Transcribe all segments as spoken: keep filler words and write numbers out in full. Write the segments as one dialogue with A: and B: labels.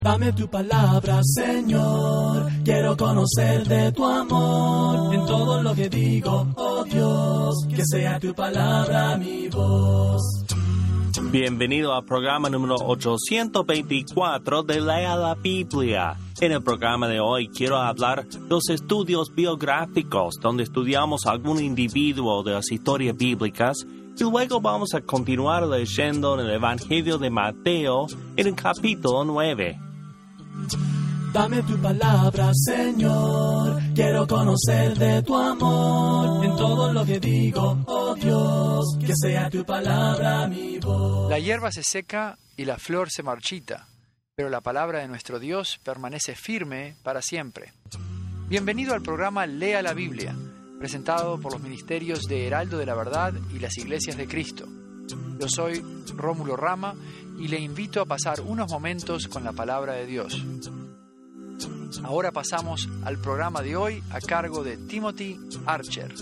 A: Dame tu palabra, Señor, quiero conocer de tu amor, en todo lo que digo, oh Dios, que sea tu palabra mi voz.
B: Bienvenido al programa número ochocientos veinticuatro de Lea la Biblia. En el programa de hoy quiero hablar de los estudios biográficos, donde estudiamos a algún individuo de las historias bíblicas, y luego vamos a continuar leyendo en el Evangelio de Mateo en el capítulo nueve.
A: Dame tu palabra, Señor, quiero conocer de tu amor, en todo lo que digo, oh Dios, que sea tu palabra mi voz.
C: La hierba se seca y la flor se marchita, pero la palabra de nuestro Dios permanece firme para siempre. Bienvenido al programa Lea la Biblia, presentado por los ministerios de Heraldo de la Verdad y las Iglesias de Cristo. Yo soy Rómulo Rama y le invito a pasar unos momentos con la palabra de Dios. Ahora pasamos al programa de hoy a cargo de Timothy Archer.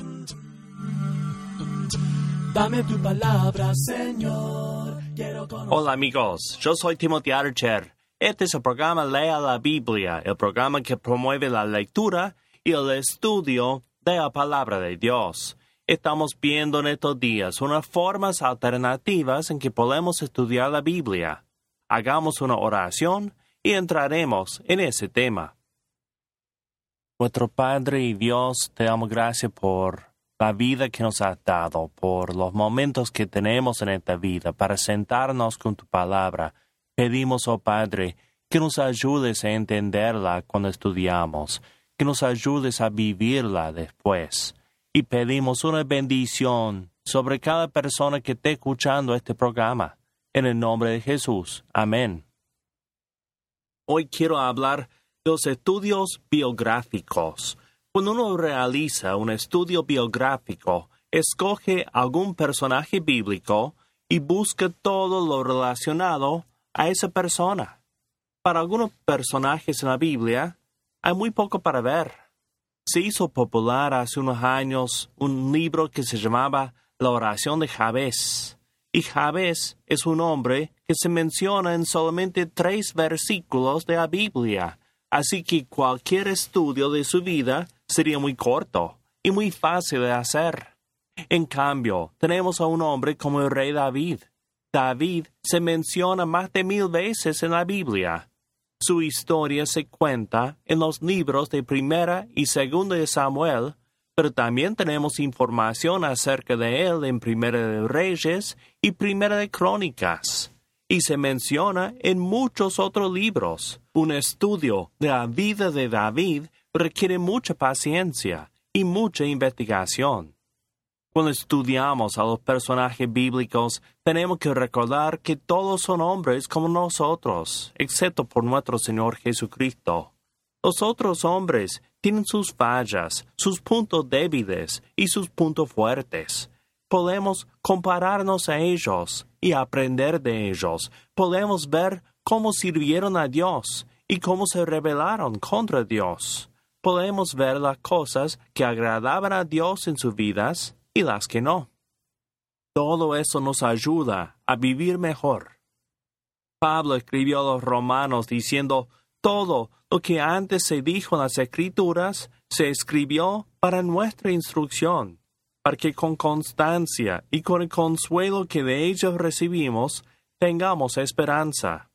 A: Dame tu palabra, Señor, quiero conocer...
B: Hola amigos, yo soy Timothy Archer. Este es el programa Lea la Biblia, el programa que promueve la lectura y el estudio de la palabra de Dios. Estamos viendo en estos días unas formas alternativas en que podemos estudiar la Biblia. Hagamos una oración y entraremos en ese tema. Nuestro Padre y Dios, te damos gracias por la vida que nos has dado, por los momentos que tenemos en esta vida para sentarnos con tu palabra. Pedimos, oh Padre, que nos ayudes a entenderla cuando estudiamos, que nos ayudes a vivirla después. Y pedimos una bendición sobre cada persona que esté escuchando este programa. En el nombre de Jesús. Amén. Hoy quiero hablar de los estudios biográficos. Cuando uno realiza un estudio biográfico, escoge algún personaje bíblico y busca todo lo relacionado a esa persona. Para algunos personajes en la Biblia, hay muy poco para ver. Se hizo popular hace unos años un libro que se llamaba La oración de Jabez. Y Jabez es un hombre que se menciona en solamente tres versículos de la Biblia. Así que cualquier estudio de su vida sería muy corto y muy fácil de hacer. En cambio, tenemos a un hombre como el rey David. David se menciona más de mil veces en la Biblia. Su historia se cuenta en los libros de Primera y Segunda de Samuel, pero también tenemos información acerca de él en Primera de Reyes y Primera de Crónicas. Y se menciona en muchos otros libros. Un estudio de la vida de David requiere mucha paciencia y mucha investigación. Cuando estudiamos a los personajes bíblicos, tenemos que recordar que todos son hombres como nosotros, excepto por nuestro Señor Jesucristo. Los otros hombres tienen sus fallas, sus puntos débiles y sus puntos fuertes. Podemos compararnos a ellos y aprender de ellos. Podemos ver cómo sirvieron a Dios y cómo se rebelaron contra Dios. Podemos ver las cosas que agradaban a Dios en sus vidas y las que no. Todo eso nos ayuda a vivir mejor. Pablo escribió a los romanos diciendo, todo lo que antes se dijo en las Escrituras se escribió para nuestra instrucción, para que con constancia y con el consuelo que de ellos recibimos, tengamos esperanza.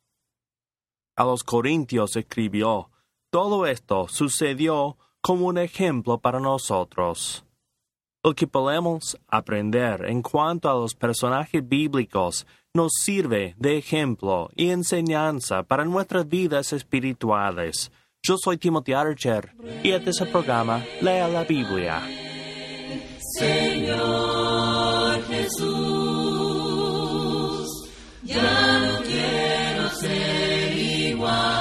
B: A los Corintios escribió, todo esto sucedió como un ejemplo para nosotros. Lo que podemos aprender en cuanto a los personajes bíblicos nos sirve de ejemplo y enseñanza para nuestras vidas espirituales. Yo soy Timothy Archer y este es el programa Lea la Biblia.
A: Señor Jesús, ya no quiero ser igual.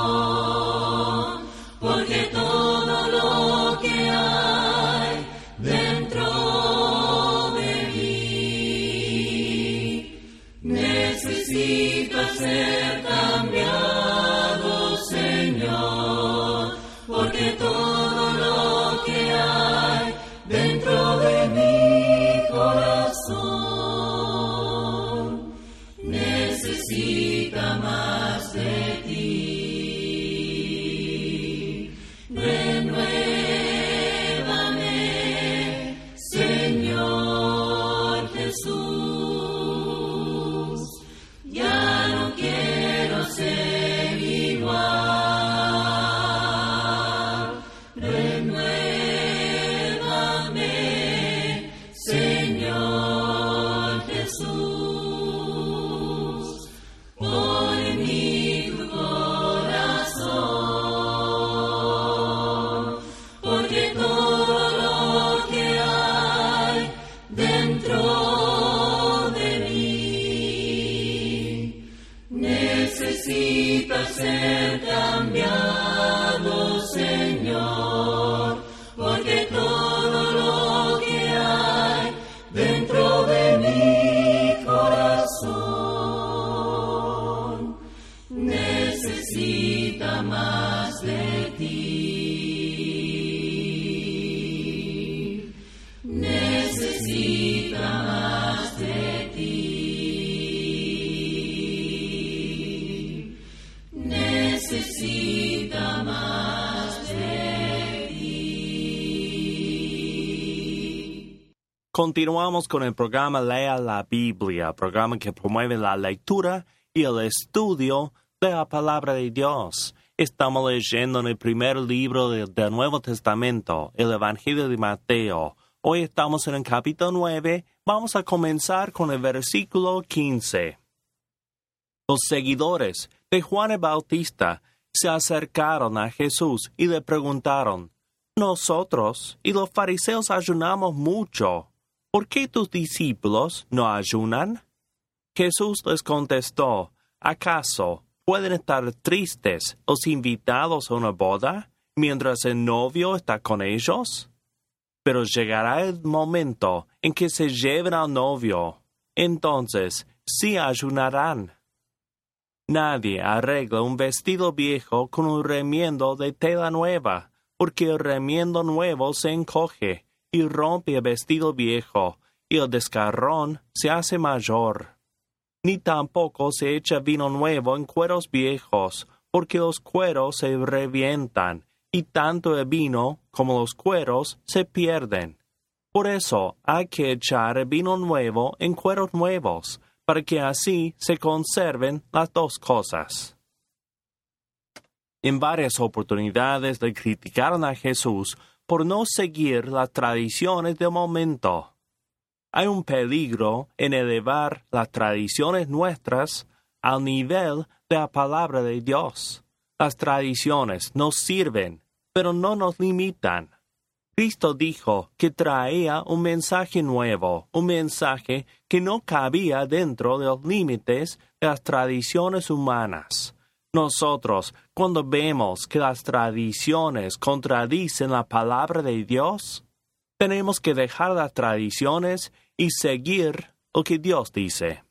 D: De
A: necesita ser cambiado, Señor, porque todo lo que hay dentro de mi corazón necesita más de ti, necesita más de ti, necesita más de ti.
B: Continuamos con el programa Lea la Biblia, programa que promueve la lectura y el estudio de la palabra de Dios. Estamos leyendo en el primer libro de, del Nuevo Testamento, el Evangelio de Mateo. Hoy estamos en el capítulo nueve. Vamos a comenzar con el versículo quince. Los seguidores de Juan el Bautista se acercaron a Jesús y le preguntaron: Nosotros y los fariseos ayunamos mucho. ¿Por qué tus discípulos no ayunan? Jesús les contestó: ¿Acaso pueden estar tristes los invitados a una boda mientras el novio está con ellos? Pero llegará el momento en que se lleven al novio. Entonces sí ayunarán. Nadie arregla un vestido viejo con un remiendo de tela nueva, porque el remiendo nuevo se encoge y rompe el vestido viejo, y el desgarrón se hace mayor. Ni tampoco se echa vino nuevo en cueros viejos, porque los cueros se revientan, y tanto el vino como los cueros se pierden. Por eso hay que echar el vino nuevo en cueros nuevos, para que así se conserven las dos cosas. En varias oportunidades le criticaron a Jesús por no seguir las tradiciones del momento. Hay un peligro en elevar las tradiciones nuestras al nivel de la palabra de Dios. Las tradiciones nos sirven, pero no nos limitan. Cristo dijo que traía un mensaje nuevo, un mensaje que no cabía dentro de los límites de las tradiciones humanas. Nosotros, cuando vemos que las tradiciones contradicen la palabra de Dios, tenemos que dejar las tradiciones y seguir lo que Dios dice.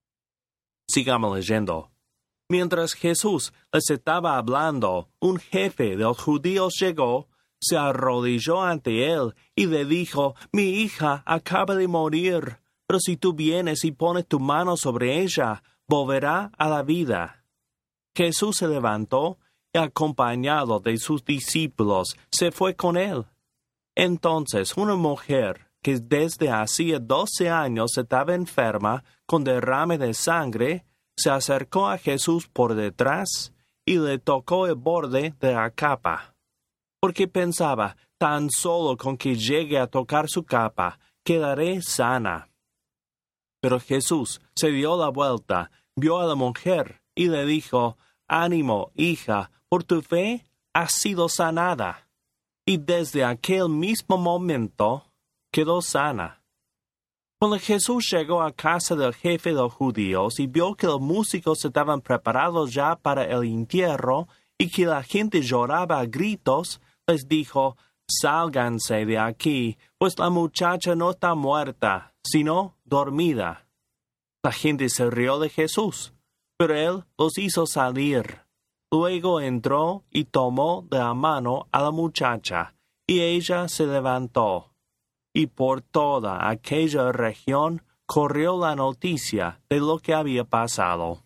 B: Sigamos leyendo. Mientras Jesús les estaba hablando, un jefe de los judíos llegó, se arrodilló ante él y le dijo: Mi hija acaba de morir, pero si tú vienes y pones tu mano sobre ella, volverá a la vida. Jesús se levantó y, acompañado de sus discípulos, se fue con él. Entonces una mujer que desde hacía doce años estaba enferma con derrame de sangre, se acercó a Jesús por detrás y le tocó el borde de la capa, porque pensaba: tan solo con que llegue a tocar su capa, quedaré sana. Pero Jesús se dio la vuelta, vio a la mujer y le dijo: Ánimo, hija, por tu fe has sido sanada. Y desde aquel mismo momento quedó sana. Cuando Jesús llegó a casa del jefe de los judíos y vio que los músicos estaban preparados ya para el entierro y que la gente lloraba a gritos, les dijo: Sálganse de aquí, pues la muchacha no está muerta, sino dormida. La gente se rió de Jesús, pero él los hizo salir. Luego entró y tomó de la mano a la muchacha, y ella se levantó. Y por toda aquella región corrió la noticia de lo que había pasado.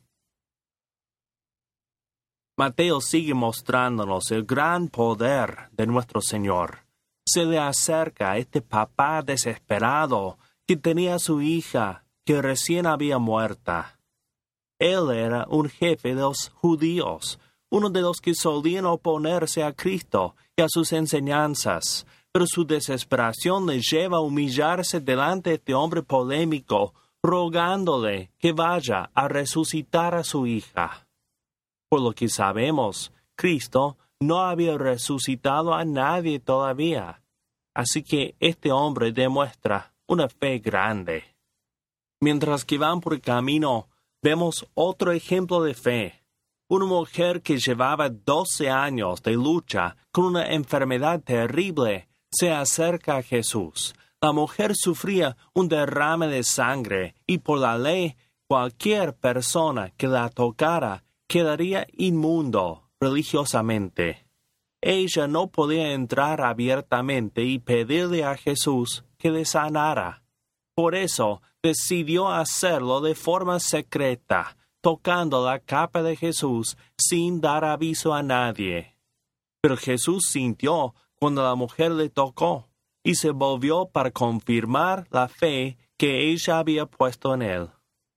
B: Mateo sigue mostrándonos el gran poder de nuestro Señor. Se le acerca a este papá desesperado que tenía a su hija que recién había muerta. Él era un jefe de los judíos, uno de los que solían oponerse a Cristo y a sus enseñanzas, pero su desesperación le lleva a humillarse delante de este hombre polémico, rogándole que vaya a resucitar a su hija. Por lo que sabemos, Cristo no había resucitado a nadie todavía, así que este hombre demuestra una fe grande. Mientras que van por el camino, vemos otro ejemplo de fe. Una mujer que llevaba doce años de lucha con una enfermedad terrible se acerca a Jesús. La mujer sufría un derrame de sangre y por la ley cualquier persona que la tocara quedaría inmundo religiosamente. Ella no podía entrar abiertamente y pedirle a Jesús que le sanara. Por eso decidió hacerlo de forma secreta, tocando la capa de Jesús sin dar aviso a nadie. Pero Jesús sintió cuando la mujer le tocó y se volvió para confirmar la fe que ella había puesto en él.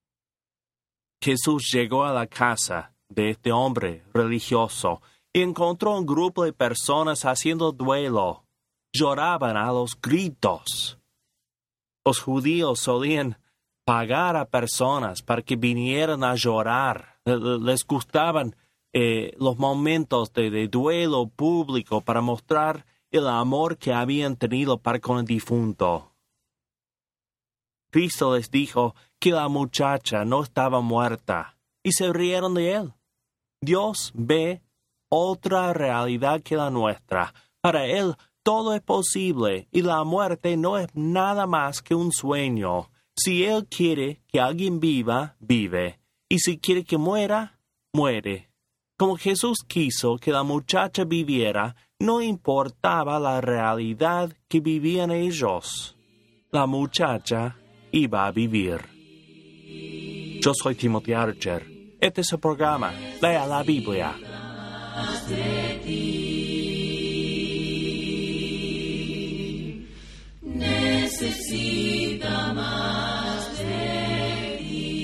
B: Jesús llegó a la casa de este hombre religioso y encontró un grupo de personas haciendo duelo. Lloraban a los gritos. Los judíos solían pagar a personas para que vinieran a llorar. Les gustaban eh, los momentos de, de duelo público para mostrar el amor que habían tenido para con el difunto. Cristo les dijo que la muchacha no estaba muerta y se rieron de él. Dios ve otra realidad que la nuestra. Para él todo es posible y la muerte no es nada más que un sueño. Si él quiere que alguien viva, vive. Y si quiere que muera, muere. Como Jesús quiso que la muchacha viviera, no importaba la realidad que vivían ellos. La muchacha iba a vivir. Yo soy Timothy Archer. Este es el programa Lea la Biblia.
A: Necesita más de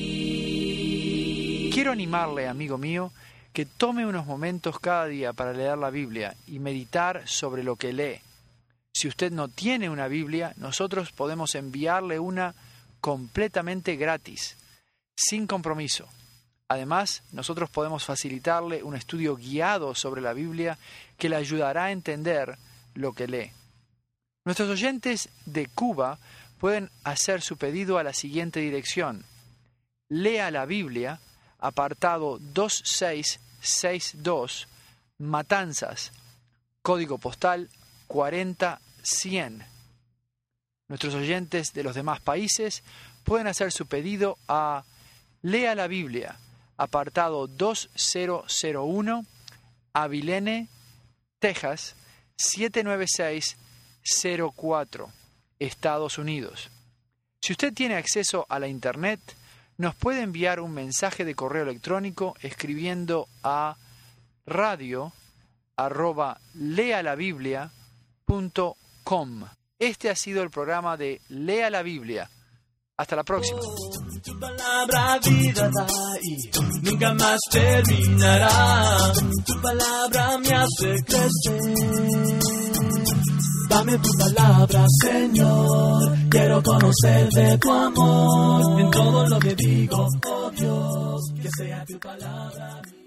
A: ti.
C: Quiero animarle, amigo mío, que tome unos momentos cada día para leer la Biblia y meditar sobre lo que lee. Si usted no tiene una Biblia, nosotros podemos enviarle una completamente gratis, sin compromiso. Además, nosotros podemos facilitarle un estudio guiado sobre la Biblia que le ayudará a entender lo que lee. Nuestros oyentes de Cuba pueden hacer su pedido a la siguiente dirección. Lea la Biblia, apartado dos seis seis dos, Matanzas, código postal cuarenta cien. Nuestros oyentes de los demás países pueden hacer su pedido a Lea la Biblia, apartado dos mil uno, Abilene, Texas, siete nueve seis cero cuatro, Estados Unidos. Si usted tiene acceso a la Internet, nos puede enviar un mensaje de correo electrónico escribiendo a radio arroba lealabiblia punto com. Este ha sido el programa de Lea la Biblia. Hasta la próxima.
A: Tu palabra vida da y nunca más terminará. Tu palabra me hace crecer. Dame tu palabra, Señor. Quiero conocer de tu amor. En todo lo que digo, oh Dios, que sea tu palabra.